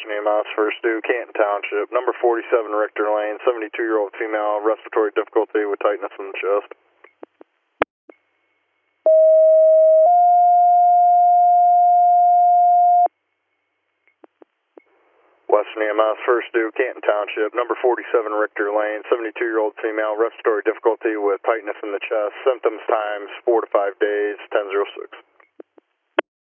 Western EMS, first due, Canton Township, number 47 Richter Lane, 72-year-old female, respiratory difficulty with tightness in the chest. Western EMS, first due, Canton Township, number 47 Richter Lane, 72-year-old female, respiratory difficulty with tightness in the chest, symptoms times 4 to 5 days, 10:06.